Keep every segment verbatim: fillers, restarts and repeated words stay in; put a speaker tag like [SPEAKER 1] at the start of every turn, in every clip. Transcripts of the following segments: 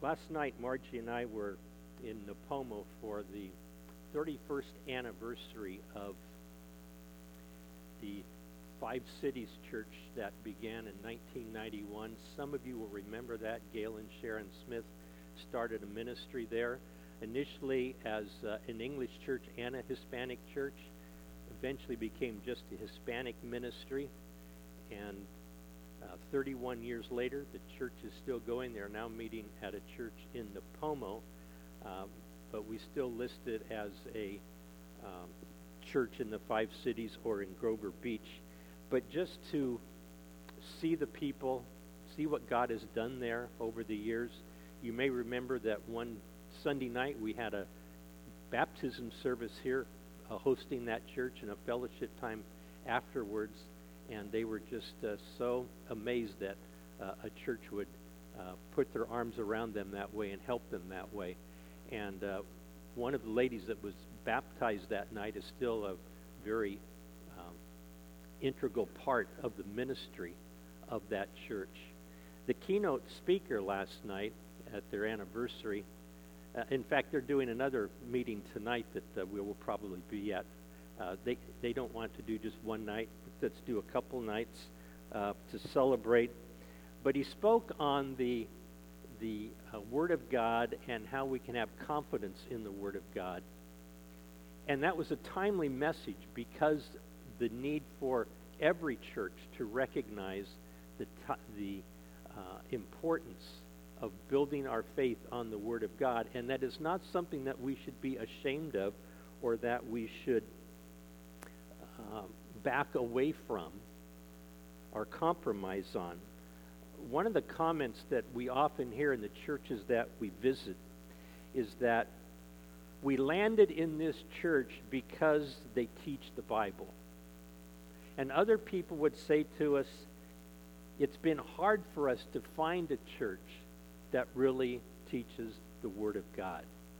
[SPEAKER 1] Last night, Margie and I were in Napomo for the thirty-first anniversary of the Five Cities Church that began in nineteen ninety-one. Some of you will remember that. Gail and Sharon Smith started a ministry there, initially as uh, an English church and a Hispanic church. Eventually became just a Hispanic ministry, and uh, thirty-one years later, the church is still going. They're now meeting at a church in Napomo, um, but we still list it as a um, church in the Five Cities or in Grover Beach. But just to see the people, see what God has done there over the years. You may remember that one Sunday night we had a baptism service here, uh, hosting that church, and a fellowship time afterwards. And they were just uh, so amazed that uh, a church would uh, put their arms around them that way and help them that way. And uh, one of the ladies that was baptized that night is still a very um, integral part of the ministry of that church. The keynote speaker last night at their anniversary, uh, in fact, they're doing another meeting tonight that uh, we will probably be at. Uh, they they don't want to do just one night. Let's do a couple nights uh, to celebrate. But he spoke on the the uh, Word of God and how we can have confidence in the Word of God. And that was a timely message because the need for every church to recognize the t- the uh, importance of building our faith on the Word of God, and that is not something that we should be ashamed of or that we should uh, back away from or compromise on. One of the comments that we often hear in the churches that we visit is that we landed in this church because they teach the Bible. And other people would say to us, it's been hard for us to find a church that really teaches the Word of God.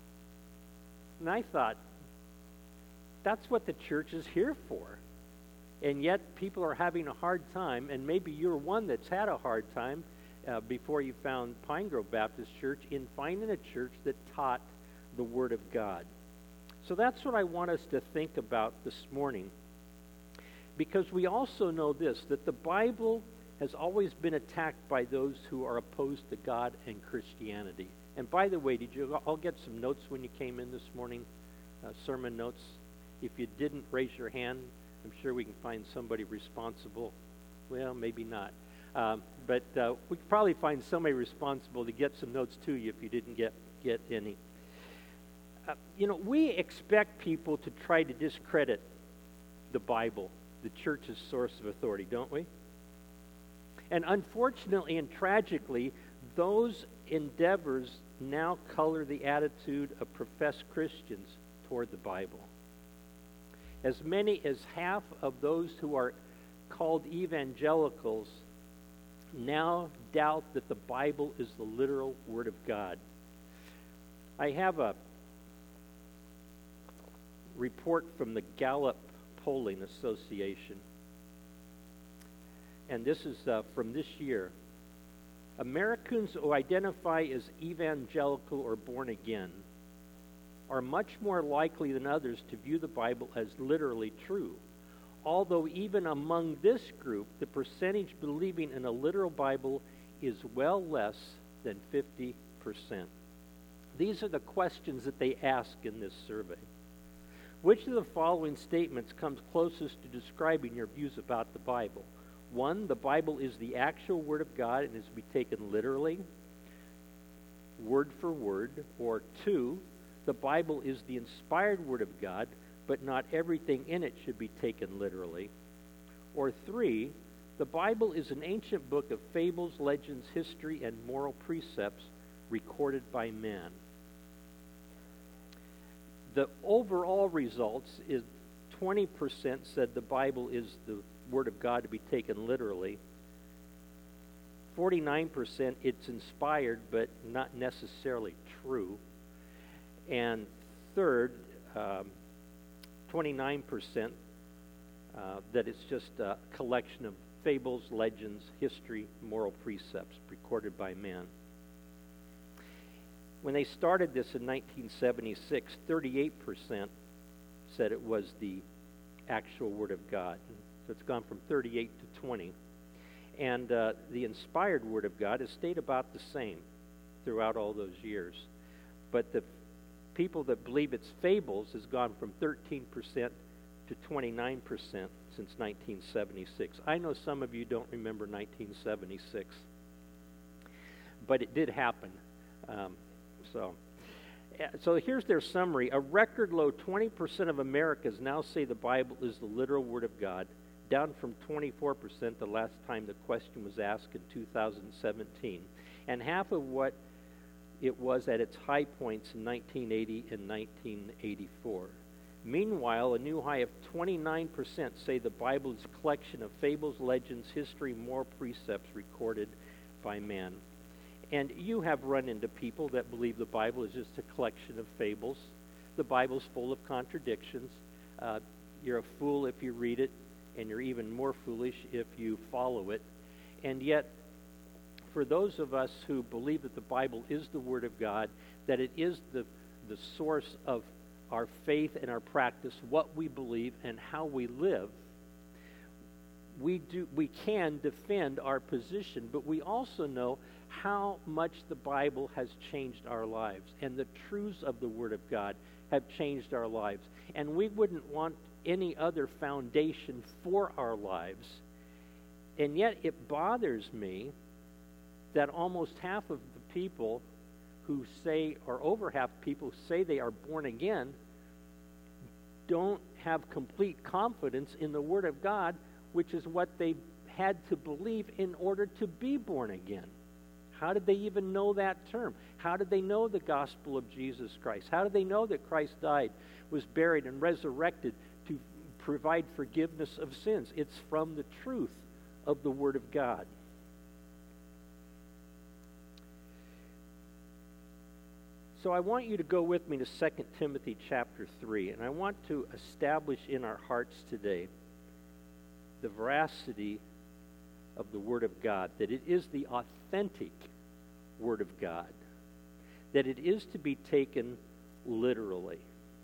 [SPEAKER 1] And I thought, that's what the church is here for. And yet people are having a hard time, and maybe you're one that's had a hard time uh, before you found Pine Grove Baptist Church, in finding a church that taught the Word of God. So that's what I want us to think about this morning. Because we also know this, that the Bible has always been attacked by those who are opposed to God and Christianity. And by the way, did you all get some notes when you came in this morning? Uh, sermon notes? If you didn't, raise your hand. I'm sure we can find somebody responsible. Well, maybe not. Um, but uh, we could probably find somebody responsible to get some notes to you if you didn't get, get any. Uh, you know, we expect people to try to discredit the Bible, the church's source of authority, don't we? And unfortunately and tragically, those endeavors now color the attitude of professed Christians toward the Bible. As many as half of those who are called evangelicals now doubt that the Bible is the literal Word of God. I have a report from the Gallup Polling Association. And this is uh, from this year. Americans who identify as evangelical or born again are much more likely than others to view the Bible as literally true. Although even among this group, the percentage believing in a literal Bible is well less than fifty percent. These are the questions that they ask in this survey. Which of the following statements comes closest to describing your views about the Bible? One, the Bible is the actual Word of God and is to be taken literally, word for word. Or two, the Bible is the inspired Word of God, but not everything in it should be taken literally. Or three, the Bible is an ancient book of fables, legends, history, and moral precepts recorded by man. The overall results is twenty percent said the Bible is the Word of God to be taken literally. forty-nine percent it's inspired but not necessarily true. And third, um, twenty-nine percent uh, that it's just a collection of fables, legends, history, moral precepts recorded by man. When they started this in nineteen seventy-six, thirty-eight percent said it was the actual Word of God. So it's gone from thirty-eight to twenty. And uh, the inspired Word of God has stayed about the same throughout all those years. But the people that believe it's fables has gone from thirteen percent to twenty-nine percent since nineteen seventy-six. I know some of you don't remember nineteen seventy-six, but it did happen. Um, so, so here's their summary. A record low twenty percent of Americans now say the Bible is the literal Word of God, down from twenty-four percent the last time the question was asked in two thousand seventeen, and half of what it was at its high points in nineteen eighty and nineteen eighty-four. Meanwhile, a new high of twenty-nine percent say the Bible is a collection of fables, legends, history, moral precepts recorded by man. And you have run into people that believe the Bible is just a collection of fables. The Bible's full of contradictions. Uh, you're a fool if you read it, and you're even more foolish if you follow it. And yet, for those of us who believe that the Bible is the Word of God, that it is the, the source of our faith and our practice, what we believe and how we live, we do we can defend our position, but we also know how much the Bible has changed our lives, and the truths of the Word of God have changed our lives. And we wouldn't want any other foundation for our lives. And yet it bothers me that almost half of the people who say, or over half people who say they are born again, don't have complete confidence in the Word of God, which is what they had to believe in order to be born again. How did they even know that term? How did they know the gospel of Jesus Christ? How did they know that Christ died, was buried, and resurrected to provide forgiveness of sins? It's from the truth of the Word of God. So I want you to go with me to Second Timothy chapter three, and I want to establish in our hearts today the veracity of the Word of God, that it is the authentic Word of God, that it is to be taken literally.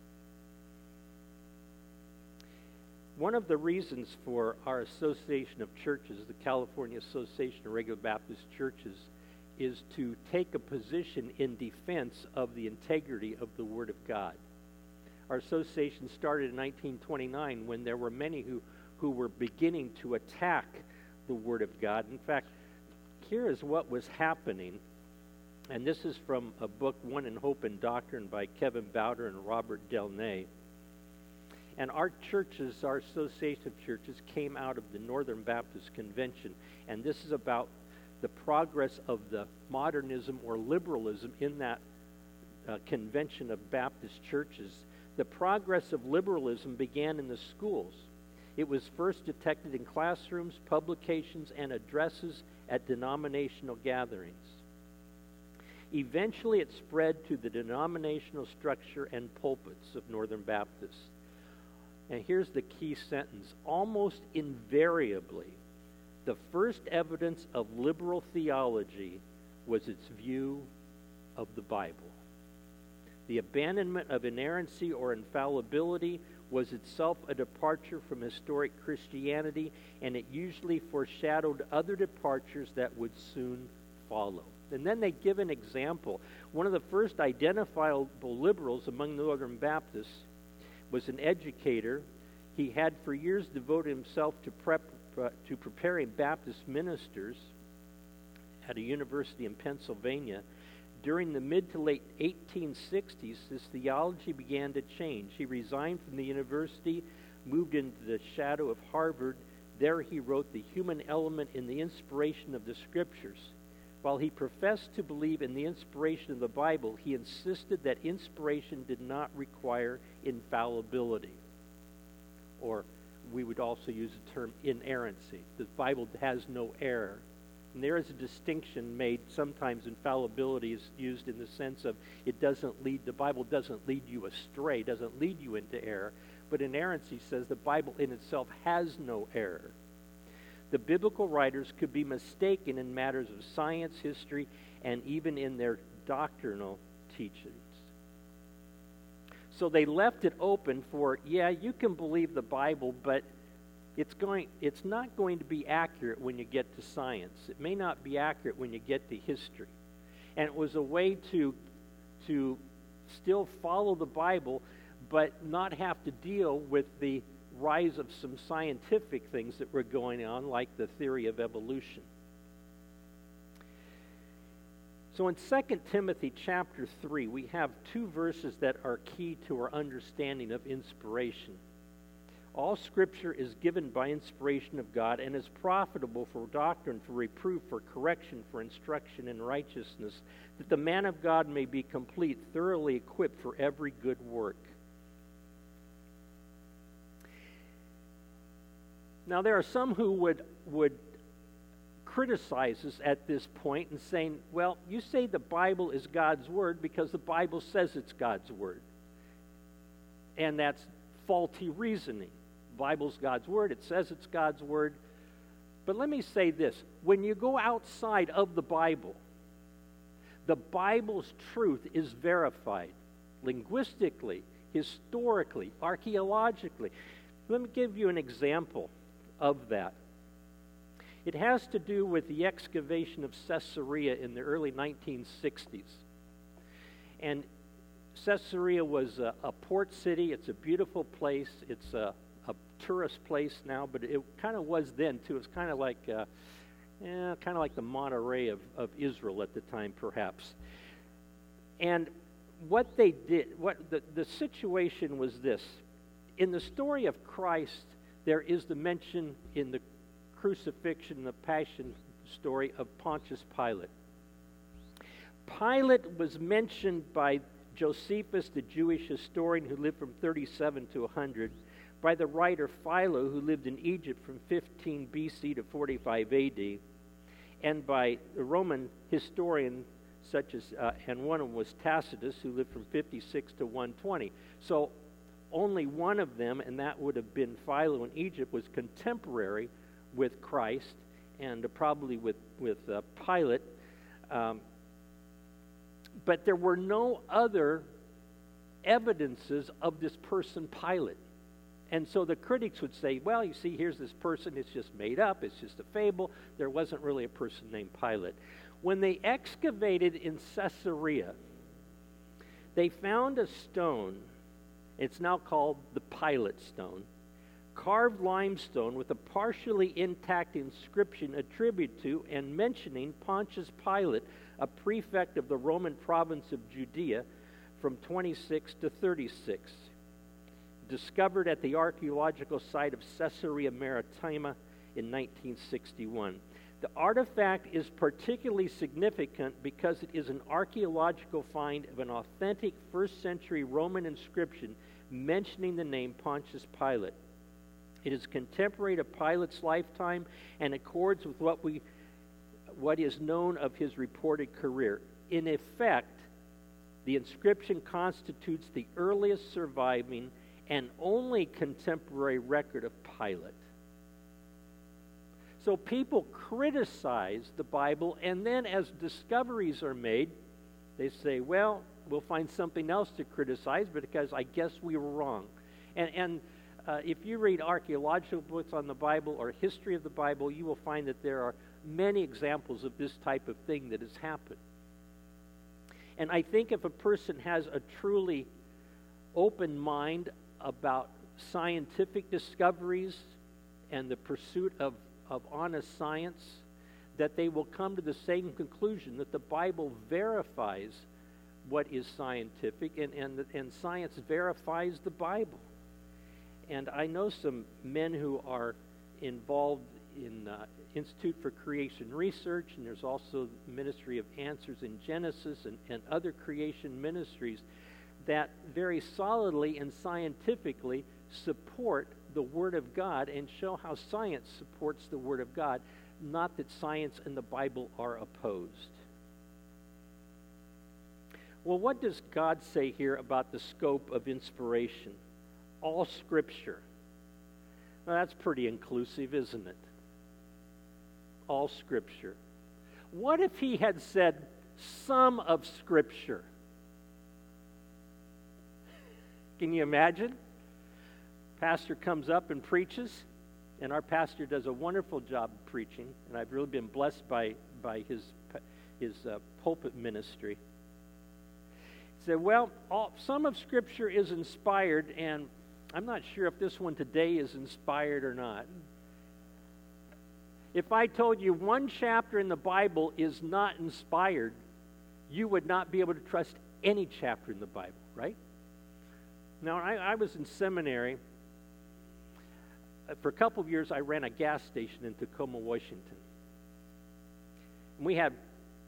[SPEAKER 1] One of the reasons for our Association of Churches, the California Association of Regular Baptist Churches, is to take a position in defense of the integrity of the Word of God. Our association started in nineteen twenty-nine when there were many who, who were beginning to attack the Word of God. In fact, here is what was happening, and this is from a book, One in Hope and Doctrine, by Kevin Bowder and Robert Delnay. And our churches, our association of churches, came out of the Northern Baptist Convention, and this is about the progress of the modernism or liberalism in that uh, convention of Baptist churches. The progress of liberalism began in the schools. It was first detected in classrooms, publications, and addresses at denominational gatherings. Eventually, it spread to the denominational structure and pulpits of Northern Baptists. And here's the key sentence. Almost invariably, the first evidence of liberal theology was its view of the Bible. The abandonment of inerrancy or infallibility was itself a departure from historic Christianity, and it usually foreshadowed other departures that would soon follow. And then they give an example. One of the first identifiable liberals among the Northern Baptists was an educator. He had for years devoted himself to prep uh, to preparing Baptist ministers at a university in Pennsylvania. During the mid to late eighteen sixties, his theology began to change. He resigned from the university, moved into the shadow of Harvard. There he wrote The Human Element in the Inspiration of the Scriptures. While he professed to believe in the inspiration of the Bible, he insisted that inspiration did not require infallibility. Or we would also use the term inerrancy. The Bible has no error. And there is a distinction made. Sometimes infallibility is used in the sense of it doesn't lead, the Bible doesn't lead you astray, doesn't lead you into error. But inerrancy says the Bible in itself has no error. The biblical writers could be mistaken in matters of science, history, and even in their doctrinal teachings. So they left it open for, yeah, you can believe the Bible, but it's going it's not going to be accurate when you get to science. It may not be accurate when you get to history. And it was a way to to still follow the Bible, but not have to deal with the rise of some scientific things that were going on, like the theory of evolution. So in Second Timothy chapter three, we have two verses that are key to our understanding of inspiration. All Scripture is given by inspiration of God and is profitable for doctrine, for reproof, for correction, for instruction in righteousness, that the man of God may be complete, thoroughly equipped for every good work. Now, there are some who would would criticize us at this point and saying, well, you say the Bible is God's Word because the Bible says it's God's Word. And that's faulty reasoning. The Bible's God's Word. It says it's God's Word. But let me say this. When you go outside of the Bible, the Bible's truth is verified linguistically, historically, archaeologically. Let me give you an example of that. It has to do with the excavation of Caesarea in the early nineteen sixties. And Caesarea was a, a port city. It's a beautiful place. It's a, a tourist place now, but it kind of was then too. It's kind of like, uh, eh, kind of like the Monterey of, of Israel at the time, perhaps. And what they did, what the, the situation was this: in the story of Christ, there is the mention in the crucifixion, the passion story of Pontius Pilate. Pilate was mentioned by Josephus, the Jewish historian who lived from thirty-seven to one hundred, by the writer Philo, who lived in Egypt from fifteen B C to forty-five A D, and by the Roman historian such as, uh, and one of them was Tacitus, who lived from fifty-six to one twenty. So only one of them, and that would have been Philo in Egypt, was contemporary with Christ and uh, probably with, with uh, Pilate. Um, but there were no other evidences of this person, Pilate. And so the critics would say, well, you see, here's this person, it's just made up, it's just a fable. There wasn't really a person named Pilate. When they excavated in Caesarea, they found a stone. It's now called the Pilate stone, carved limestone with a partially intact inscription attributed to and mentioning Pontius Pilate, a prefect of the Roman province of Judea from twenty-six to thirty-six, discovered at the archaeological site of Caesarea Maritima in nineteen sixty-one. The artifact is particularly significant because it is an archaeological find of an authentic first century Roman inscription mentioning the name Pontius Pilate. It is contemporary to Pilate's lifetime and accords with what we, what is known of his reported career. In effect, the inscription constitutes the earliest surviving and only contemporary record of Pilate. So people criticize the Bible, and then as discoveries are made, they say, well, we'll find something else to criticize because I guess we were wrong. And, and uh, if you read archaeological books on the Bible or history of the Bible, you will find that there are many examples of this type of thing that has happened. And I think if a person has a truly open mind about scientific discoveries and the pursuit of, of honest science, that they will come to the same conclusion that the Bible verifies what is scientific, and, and, and science verifies the Bible. And I know some men who are involved in uh, Institute for Creation Research, and there's also the Ministry of Answers in Genesis and, and other creation ministries that very solidly and scientifically support the Word of God and show how science supports the Word of God, not that science and the Bible are opposed. Well, what does God say here about the scope of inspiration? All Scripture. Well, that's pretty inclusive, isn't it? All Scripture. What if he had said some of Scripture? Can you imagine? Pastor comes up and preaches, and our pastor does a wonderful job of preaching, and I've really been blessed by, by his, his uh, pulpit ministry. He said, well, all, some of Scripture is inspired, and I'm not sure if this one today is inspired or not. If I told you one chapter in the Bible is not inspired, you would not be able to trust any chapter in the Bible, right? Now, I, I was in seminary. For a couple of years, I ran a gas station in Tacoma, Washington. And we had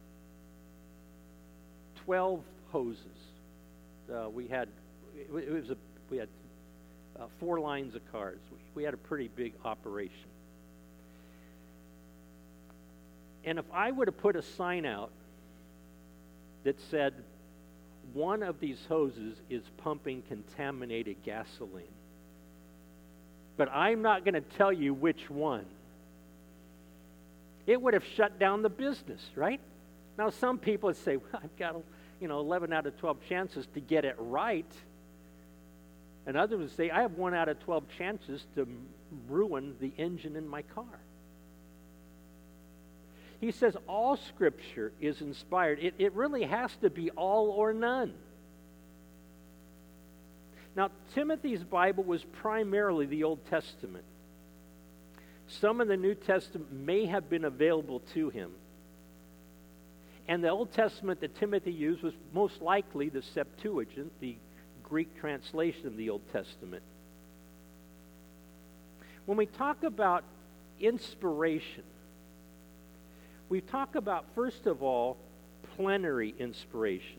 [SPEAKER 1] twelve hoses. Uh, we had it, it was a we had uh, four lines of cars. We, we had a pretty big operation. And if I would have put a sign out that said, one of these hoses is pumping contaminated gasoline, but I'm not going to tell you which one, it would have shut down the business, right? Now, some people would say, well, I've got, you know, eleven out of twelve chances to get it right. And others would say, I have one out of twelve chances to ruin the engine in my car. He says all Scripture is inspired. It, it really has to be all or none. Now, Timothy's Bible was primarily the Old Testament. Some of the New Testament may have been available to him. And the Old Testament that Timothy used was most likely the Septuagint, the Greek translation of the Old Testament. When we talk about inspiration, we talk about, first of all, plenary inspiration.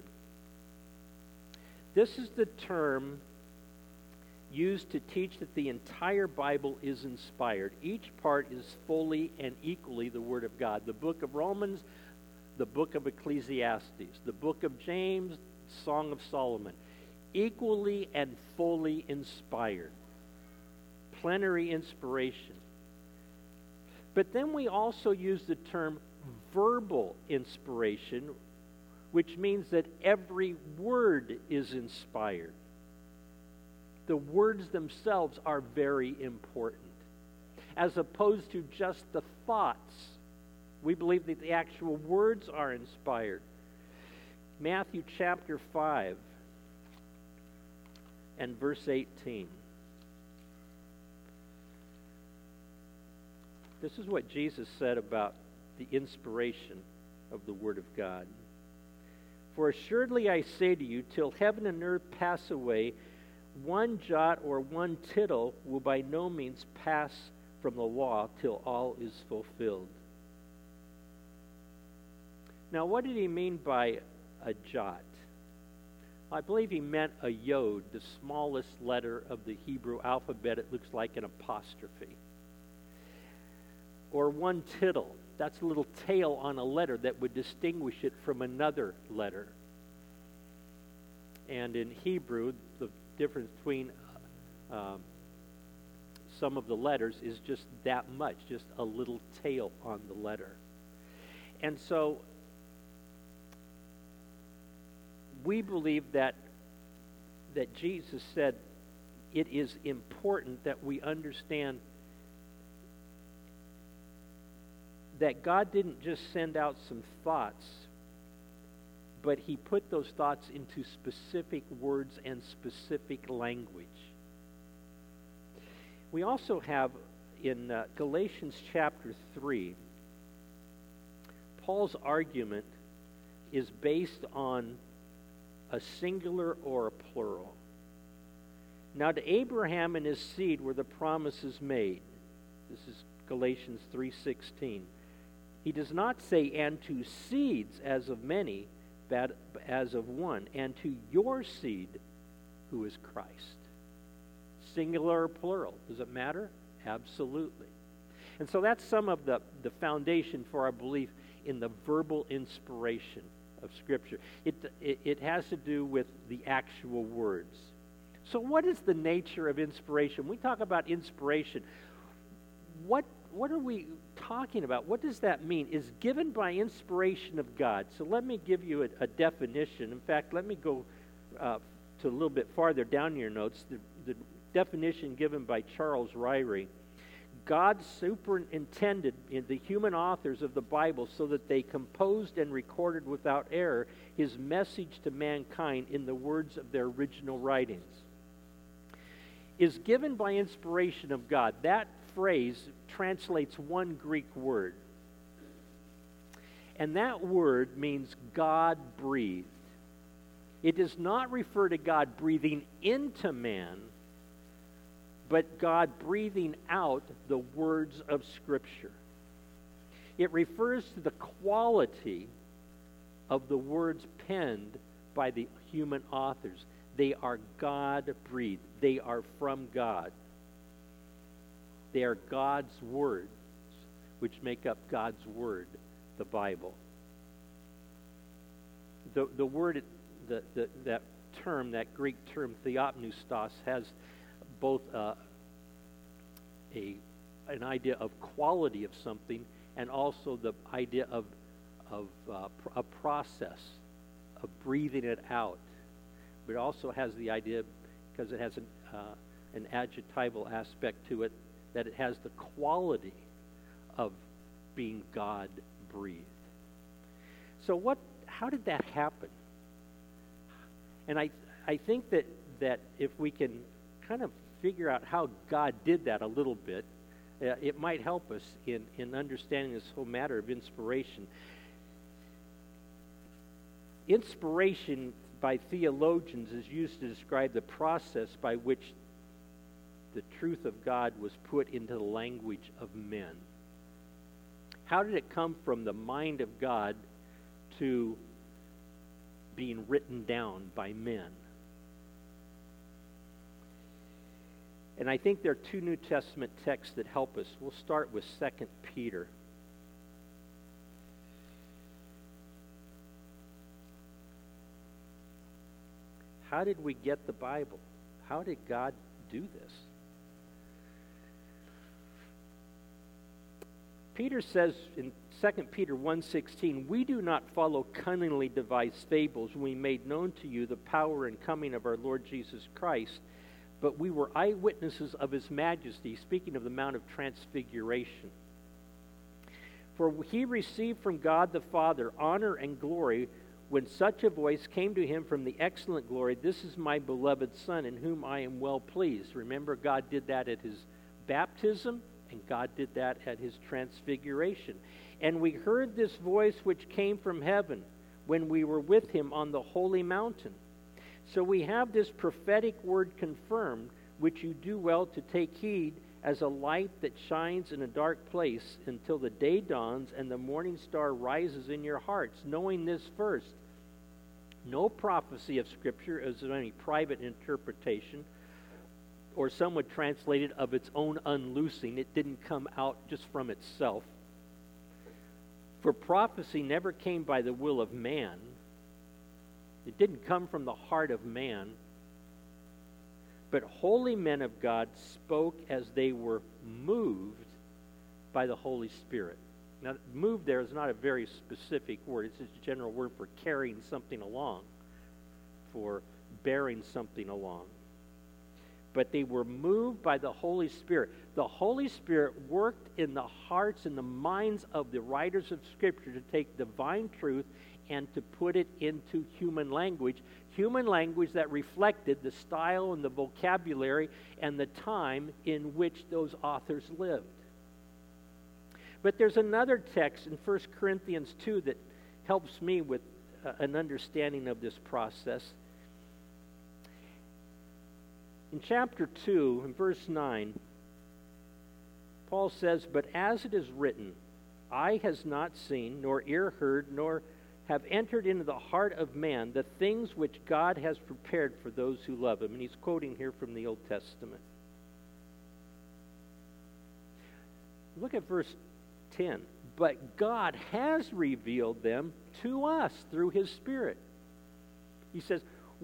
[SPEAKER 1] This is the term used to teach that the entire Bible is inspired. Each part is fully and equally the Word of God. The book of Romans, the book of Ecclesiastes, the book of James, Song of Solomon. Equally and fully inspired. Plenary inspiration. But then we also use the term verbal inspiration, which means that every word is inspired. The words themselves are very important, as opposed to just the thoughts. We believe that the actual words are inspired. Matthew chapter five and verse eighteen. This is what Jesus said about the inspiration of the Word of God. For assuredly I say to you, till heaven and earth pass away, one jot or one tittle will by no means pass from the law till all is fulfilled. Now, what did he mean by a jot? I believe he meant a yod, the smallest letter of the Hebrew alphabet. It looks like an apostrophe. Or one tittle. That's a little tail on a letter that would distinguish it from another letter. And in Hebrew, the difference between um, some of the letters is just that much, just a little tail on the letter. And so we believe that that Jesus said it is important that we understand that God didn't just send out some thoughts, but he put those thoughts into specific words and specific language. We also have in uh, Galatians chapter three, Paul's argument is based on a singular or a plural. Now to Abraham and his seed were the promises made. This is Galatians three sixteen. He does not say, and to seeds as of many, but as of one, and to your seed, who is Christ. Singular or plural. Does it matter? Absolutely. And so that's some of the, the foundation for our belief in the verbal inspiration of Scripture. It, it, it has to do with the actual words. So what is the nature of inspiration? When we talk about inspiration, what what are we talking about? What does that mean? Is given by inspiration of God. So let me give you a, a definition. In fact, let me go uh, to a little bit farther down in your notes, the, the definition given by Charles Ryrie. God superintended in the human authors of the Bible so that they composed and recorded without error his message to mankind in the words of their original writings. Is given by inspiration of God. That phrase translates one Greek word. And that word means God breathed. It does not refer to God breathing into man, but God breathing out the words of Scripture. It refers to the quality of the words penned by the human authors. They are God-breathed. They are from God. They are God's words, which make up God's Word, the Bible. The, the word, the, the, that term, that Greek term, theopneustos, has both uh, a an idea of quality of something and also the idea of, of uh, a process of breathing it out. But it also has the idea, because it has an, uh, an adjectival aspect to it, that it has the quality of being God-breathed. So what? How did that happen? And I, I think that, that if we can kind of figure out how God did that a little bit, uh, it might help us in, in understanding this whole matter of inspiration. Inspiration by theologians is used to describe the process by which the truth of God was put into the language of men. How did it come from the mind of God to being written down by men? And I think there are two New Testament texts that help us. We'll start with Second Peter. How did we get the Bible? How did God do this? Peter says in Second Peter one sixteen, "We do not follow cunningly devised fables when we made known to you the power and coming of our Lord Jesus Christ, but we were eyewitnesses of his majesty," speaking of the Mount of Transfiguration. "For he received from God the Father honor and glory when such a voice came to him from the excellent glory, 'This is my beloved Son, in whom I am well pleased.'" Remember, God did that at his baptism, and God did that at his transfiguration. "And we heard this voice which came from heaven when we were with him on the holy mountain." So we have this prophetic word confirmed, which you do well to take heed, as a light that shines in a dark place until the day dawns and the morning star rises in your hearts, knowing this first: no prophecy of Scripture is of any private interpretation, or some would translate it of its own unloosing. It didn't come out just from itself. For prophecy never came by the will of man. It didn't come from the heart of man. But holy men of God spoke as they were moved by the Holy Spirit. Now, moved there is not a very specific word. It's just a general word for carrying something along, for bearing something along. But they were moved by the Holy Spirit. The Holy Spirit worked in the hearts and the minds of the writers of Scripture to take divine truth and to put it into human language, human language that reflected the style and the vocabulary and the time in which those authors lived. But there's another text in First Corinthians two that helps me with uh, an understanding of this process. In chapter two, in verse nine, Paul says, "But as it is written, eye has not seen, nor ear heard, nor have entered into the heart of man the things which God has prepared for those who love him." And he's quoting here from the Old Testament. Look at verse ten. "But God has revealed them to us through his Spirit." He says,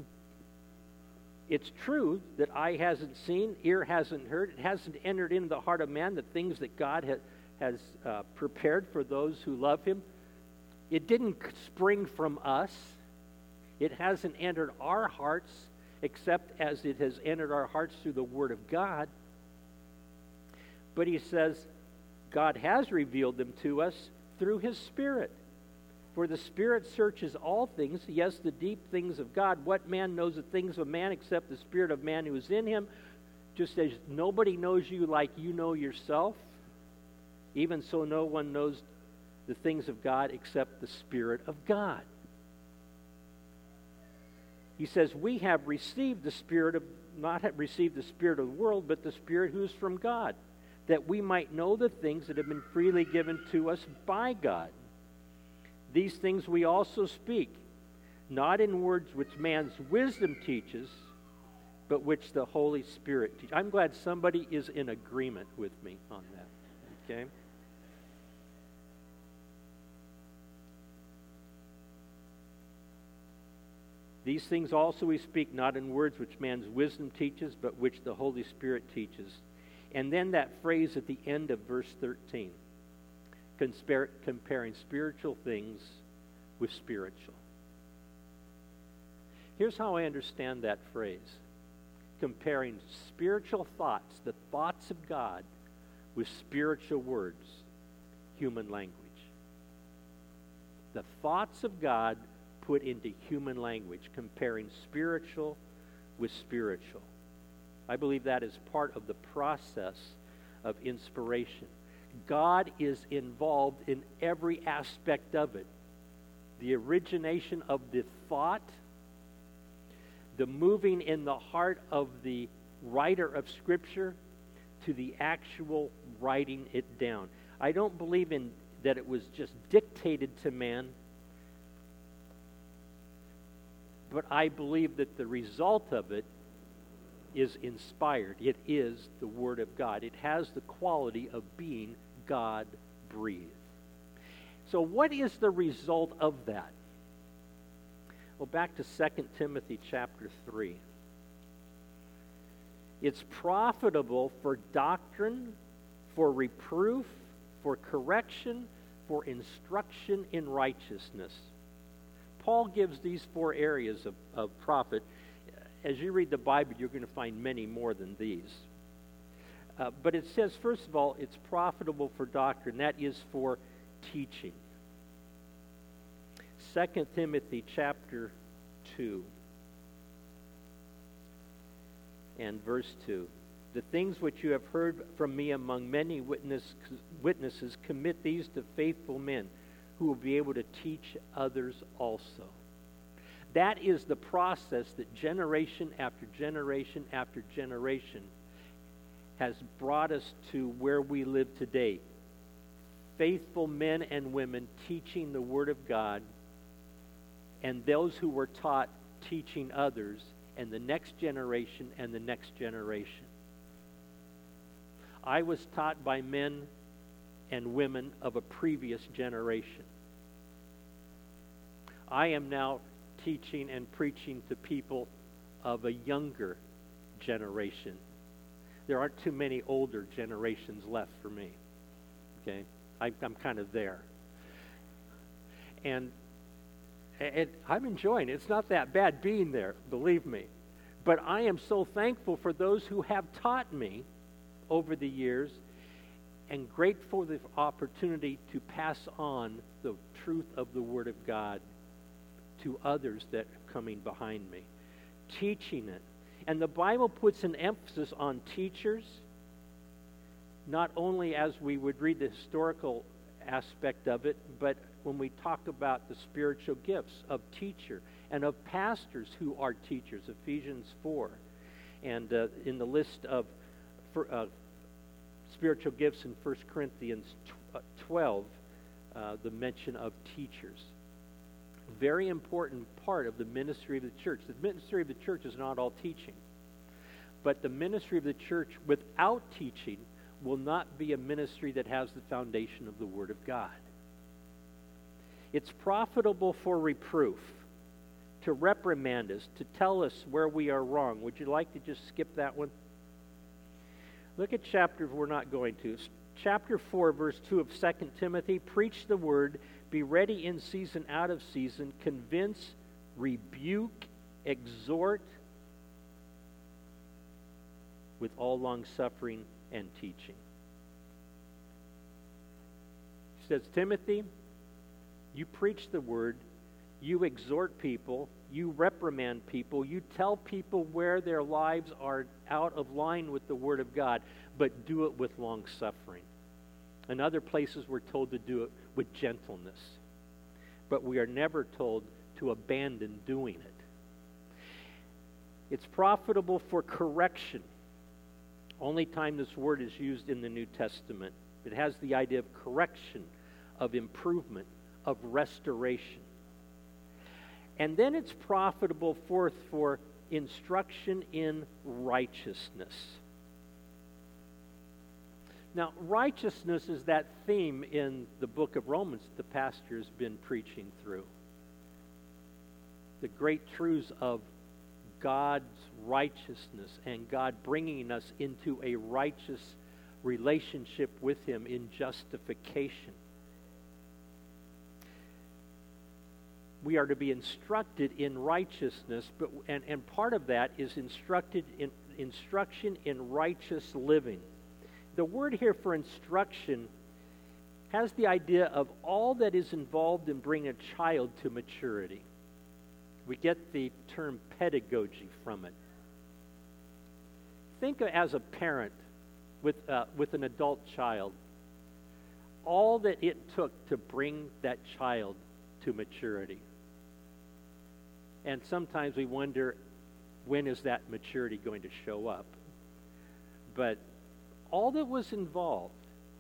[SPEAKER 1] it's true that eye hasn't seen, ear hasn't heard, it hasn't entered into the heart of man the things that God ha- has uh, prepared for those who love him. It didn't spring from us. It hasn't entered our hearts. except as it has entered our hearts through the Word of God. But he says, God has revealed them to us through His Spirit. For the Spirit searches all things, yes, the deep things of God. What man knows the things of man except the spirit of man who is in him? Just as nobody knows you like you know yourself, even so no one knows the things of God except the Spirit of God. He says, we have received the Spirit of, not have received the Spirit of the world, but the Spirit who is from God, that we might know the things that have been freely given to us by God. These things we also speak, not in words which man's wisdom teaches, but which the Holy Spirit teaches. I'm glad somebody is in agreement with me on that. Okay? These things also we speak, not in words which man's wisdom teaches, but which the Holy Spirit teaches. And then that phrase at the end of verse thirteen. Comparing spiritual things with spiritual. Here's how I understand that phrase. Comparing spiritual thoughts, the thoughts of God, with spiritual words, human language. The thoughts of God put into human language, comparing spiritual with spiritual. I believe that is part of the process of inspiration. God is involved in every aspect of it. The origination of the thought, the moving in the heart of the writer of Scripture, to the actual writing it down. I don't believe in that it was just dictated to man, but I believe that the result of it is inspired. It is the Word of God. It has the quality of being God-breathed. So what is the result of that? Well, back to Second Timothy chapter three. It's profitable for doctrine, for reproof, for correction, for instruction in righteousness. Paul gives these four areas of, of profit. As you read the Bible, you're going to find many more than these. Uh, but it says, first of all, it's profitable for doctrine. That is for teaching. Second Timothy chapter two and verse two. The things which you have heard from me among many witness, witnesses, commit these to faithful men who will be able to teach others also. That is the process that generation after generation after generation has brought us to where we live today. Faithful men and women teaching the Word of God, and those who were taught teaching others, and the next generation and the next generation. I was taught by men and women of a previous generation. I am now teaching and preaching to people of a younger generation. There aren't too many older generations left for me. Okay? I, I'm kind of there. And it, I'm enjoying it. It's not that bad being there, believe me. But I am so thankful for those who have taught me over the years, and grateful for the opportunity to pass on the truth of the Word of God to others that are coming behind me. Teaching it. And the Bible puts an emphasis on teachers, not only as we would read the historical aspect of it, but when we talk about the spiritual gifts of teacher and of pastors who are teachers, Ephesians four. And uh, in the list of for, uh, spiritual gifts in First Corinthians twelve, uh, the mention of teachers. Very important part of the ministry of the church. The ministry of the church is not all teaching. But the ministry of the church without teaching will not be a ministry that has the foundation of the Word of God. It's profitable for reproof, to reprimand us, to tell us where we are wrong. Would you like to just skip that one? Look at chapter, we're not going to. Chapter four, verse two of Second Timothy. Preach the word, be ready in season, out of season, convince, rebuke, exhort with all long-suffering and teaching. He says, Timothy, you preach the word, you exhort people, you reprimand people, you tell people where their lives are out of line with the word of God, but do it with long-suffering. In other places we're told to do it with gentleness, but we are never told to abandon doing it. It's profitable for correction. Only time this word is used in the New Testament. It has the idea of correction, of improvement, of restoration. And then it's profitable forth for instruction in righteousness. Now, righteousness is that theme in the book of Romans the pastor has been preaching through. The great truths of God's righteousness and God bringing us into a righteous relationship with Him in justification. We are to be instructed in righteousness, but and, and part of that is instructed in instruction in righteous living. The word here for instruction has the idea of all that is involved in bringing a child to maturity. We get the term pedagogy from it. Think of, as a parent with uh, with an adult child, all that it took to bring that child to maturity. And sometimes we wonder, when is that maturity going to show up? But all that was involved,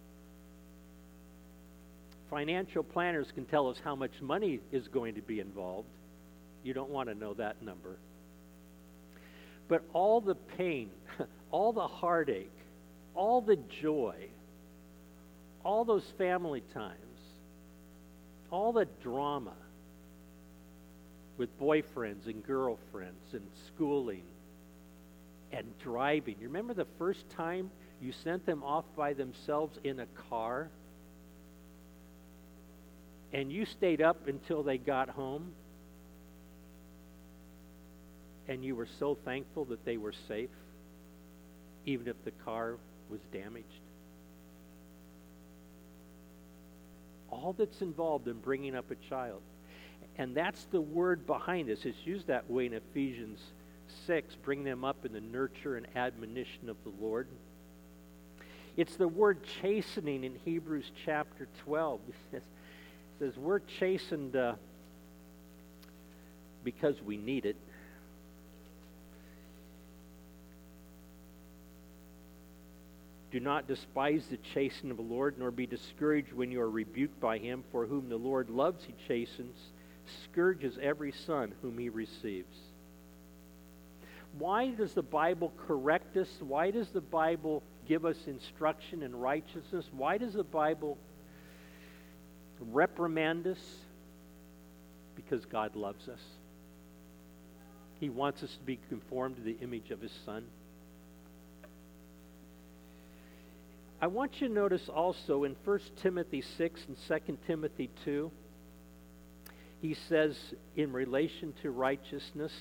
[SPEAKER 1] financial planners can tell us how much money is going to be involved. You don't want to know that number. But all the pain, all the heartache, all the joy, all those family times, all the drama with boyfriends and girlfriends and schooling and driving. You remember the first time you sent them off by themselves in a car and you stayed up until they got home and you were so thankful that they were safe, even if the car was damaged? All that's involved in bringing up a child. And that's the word behind this. It's used that way in Ephesians six, bring them up in the nurture and admonition of the Lord. It's the word chastening in Hebrews chapter twelve. It says, it says we're chastened uh, because we need it. Do not despise the chastening of the Lord, nor be discouraged when you are rebuked by Him, for whom the Lord loves He chastens, scourges every son whom He receives. Why does the Bible correct us? Why does the Bible give us instruction in righteousness? Why does the Bible reprimand us? Because God loves us. He wants us to be conformed to the image of His Son. I want you to notice also in First Timothy six and Second Timothy two, he says in relation to righteousness,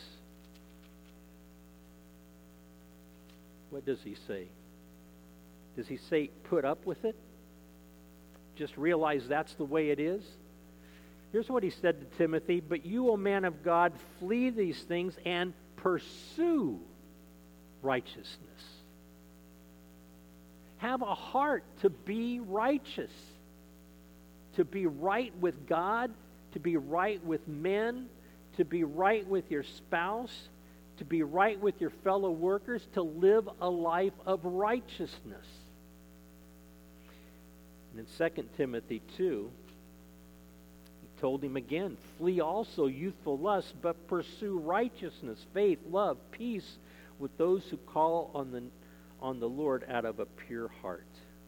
[SPEAKER 1] what does he say? Does he say put up with it? Just realize that's the way it is? Here's what he said to Timothy, but you, O man of God, flee these things and pursue righteousness. Have a heart to be righteous, to be right with God, to be right with men, to be right with your spouse, to be right with your fellow workers, to live a life of righteousness. And in Second Timothy two, he told him again, flee also youthful lusts, but pursue righteousness, faith, love, peace with those who call on the on the Lord out of a pure heart.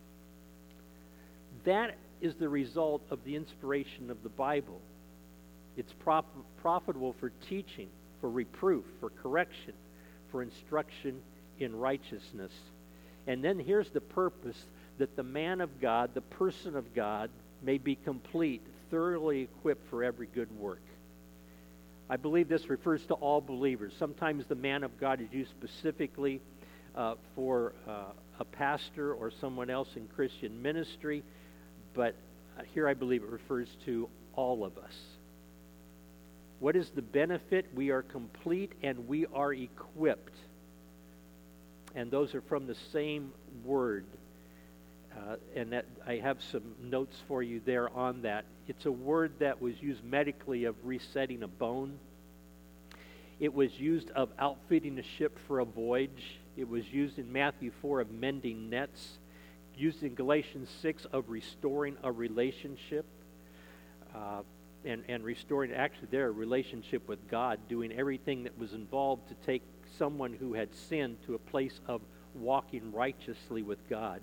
[SPEAKER 1] That is the result of the inspiration of the Bible. It's prof- profitable for teaching, for reproof, for correction, for instruction in righteousness. And then here's the purpose, that the man of God, the person of God, may be complete, thoroughly equipped for every good work. I believe this refers to all believers. Sometimes the man of God is used specifically uh, for uh, a pastor or someone else in Christian ministry, but here I believe it refers to all of us. What is the benefit? We are complete and we are equipped. And those are from the same word. Uh, and that I have some notes for you there on that. It's a word that was used medically of resetting a bone. It was used of outfitting a ship for a voyage. It was used in Matthew four of mending nets. Used in Galatians six of restoring a relationship. Uh, and, and restoring actually their relationship with God, doing everything that was involved to take someone who had sinned to a place of walking righteously with God.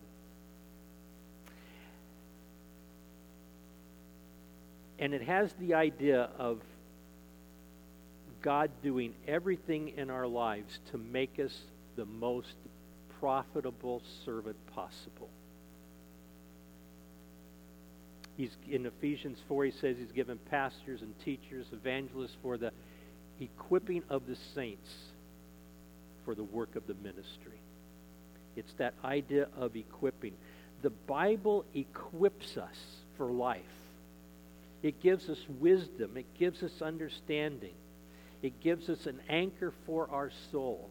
[SPEAKER 1] And it has the idea of God doing everything in our lives to make us the most profitable servant possible. He's in Ephesians four, he says he's given pastors and teachers, evangelists for the equipping of the saints for the work of the ministry. It's that idea of equipping. The Bible equips us for life. It gives us wisdom. It gives us understanding. It gives us an anchor for our soul,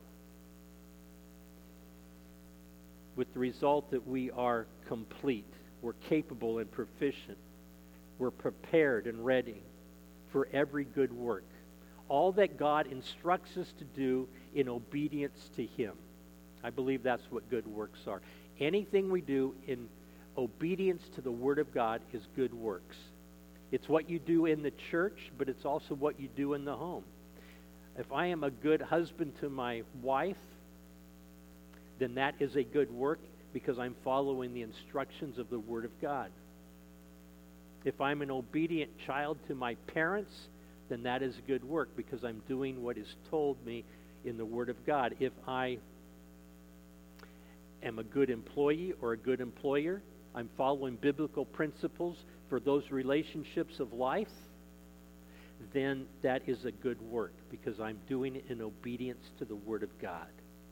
[SPEAKER 1] with the result that we are complete. We're capable and proficient. We're prepared and ready for every good work. All that God instructs us to do in obedience to Him. I believe that's what good works are. Anything we do in obedience to the Word of God is good works. It's what you do in the church, but it's also what you do in the home. If I am a good husband to my wife, then that is a good work because I'm following the instructions of the Word of God. If I'm an obedient child to my parents, then that is a good work because I'm doing what is told me in the Word of God. If I am a good employee or a good employer, I'm following biblical principles for those relationships of life, then that is a good work because I'm doing it in obedience to the Word of God.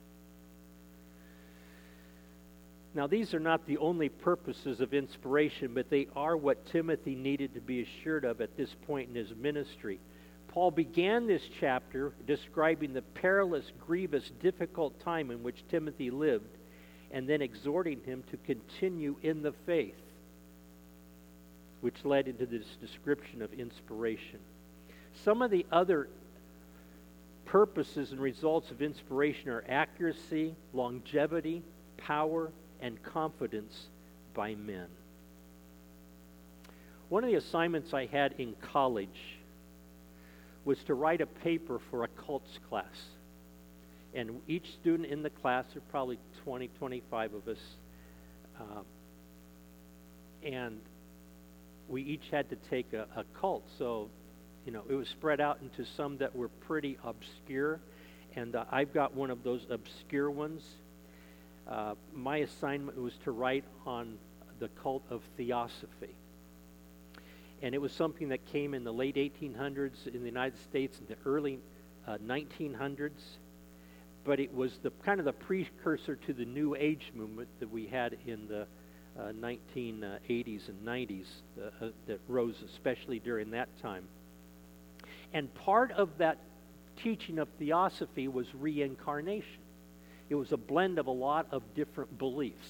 [SPEAKER 1] Now, these are not the only purposes of inspiration, but they are what Timothy needed to be assured of at this point in his ministry. Paul began this chapter describing the perilous, grievous, difficult time in which Timothy lived, and then exhorting him to continue in the faith, which led into this description of inspiration. Some of the other purposes and results of inspiration are accuracy, longevity, power, and confidence by men. One of the assignments I had in college was to write a paper for a cults class. And each student in the class, there are probably twenty, twenty-five of us, uh, and we each had to take a, a cult. So, you know, it was spread out into some that were pretty obscure, and uh, I've got one of those obscure ones. Uh, my assignment was to write on the cult of Theosophy. And it was something that came in the late eighteen hundreds in the United States and the early uh, nineteen hundreds. But it was the kind of the precursor to the New Age movement that we had in the uh, nineteen eighties and nineties uh, uh, that rose especially during that time. And part of that teaching of Theosophy was reincarnation. It was a blend of a lot of different beliefs.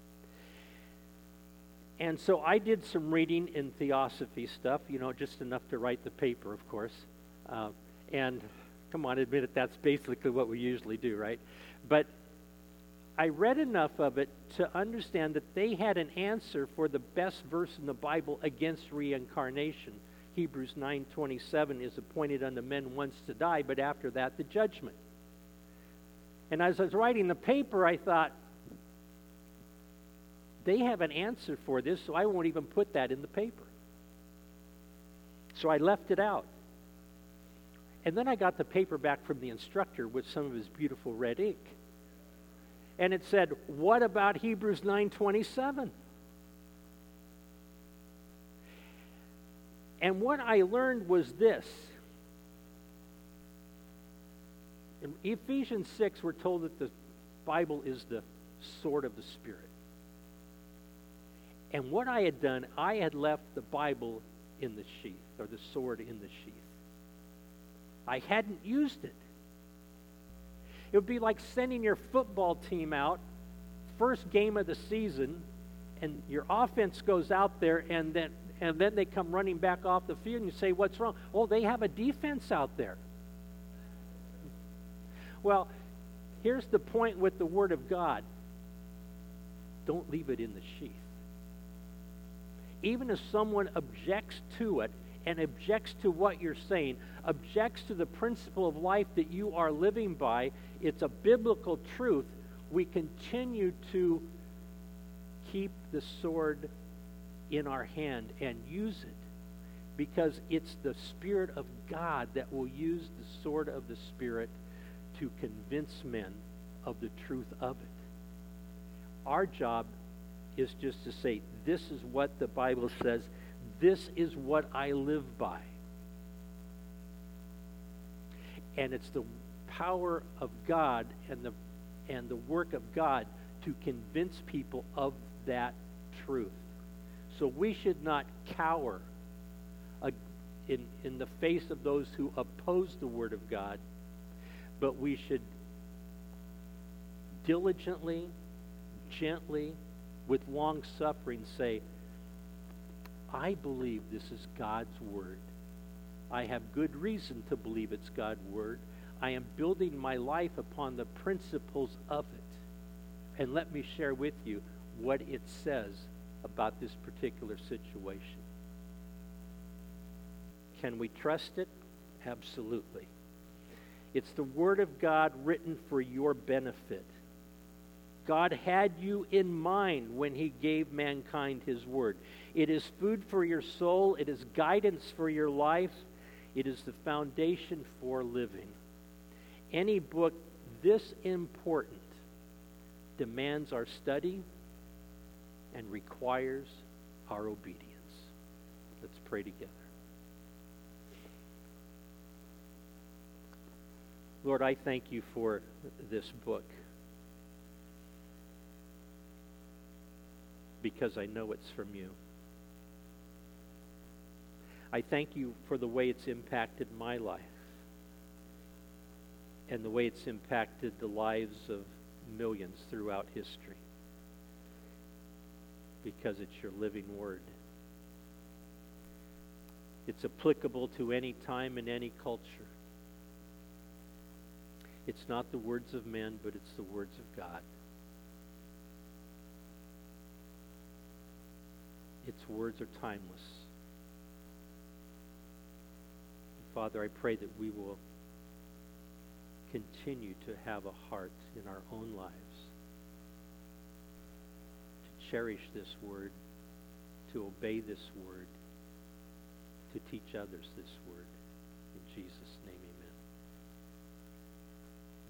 [SPEAKER 1] And so I did some reading in Theosophy stuff, you know, just enough to write the paper, of course. Uh, and come on, admit it, that's basically what we usually do, right? But I read enough of it to understand that they had an answer for the best verse in the Bible against reincarnation. Hebrews nine twenty-seven is appointed unto men once to die, but after that the judgment. And as I was writing the paper, I thought, they have an answer for this, so I won't even put that in the paper. So I left it out. And then I got the paper back from the instructor with some of his beautiful red ink. And it said, what about Hebrews nine twenty-seven? And what I learned was this. In Ephesians six, we're told that the Bible is the sword of the Spirit. And what I had done, I had left the Bible in the sheath, or the sword in the sheath. I hadn't used it. It would be like sending your football team out, first game of the season, and your offense goes out there, and then and then they come running back off the field, and you say, what's wrong? Oh, they have a defense out there. Well, here's the point with the Word of God. Don't leave it in the sheath. Even if someone objects to it, and objects to what you're saying, objects to the principle of life that you are living by, it's a biblical truth, we continue to keep the sword in our hand and use it, because it's the Spirit of God that will use the sword of the Spirit to convince men of the truth of it. Our job is just to say, this is what the Bible says, this is what I live by. And it's the power of God and the and the work of God to convince people of that truth. So we should not cower uh, in, in the face of those who oppose the Word of God, but we should diligently, gently, with long suffering say, I believe this is God's Word. I have good reason to believe it's God's Word. I am building my life upon the principles of it. And let me share with you what it says about this particular situation. Can we trust it? Absolutely. It's the Word of God written for your benefit. God had you in mind when He gave mankind His Word. It is food for your soul. It is guidance for your life. It is the foundation for living. Any book this important demands our study and requires our obedience. Let's pray together. Lord, I thank you for this book, because I know it's from you. I thank you for the way it's impacted my life and the way it's impacted the lives of millions throughout history, because it's your living Word. It's applicable to any time and any culture. It's not the words of men, but it's the words of God. Its words are timeless. Father, I pray that we will continue to have a heart in our own lives to cherish this Word, to obey this Word, to teach others this Word. In Jesus' name.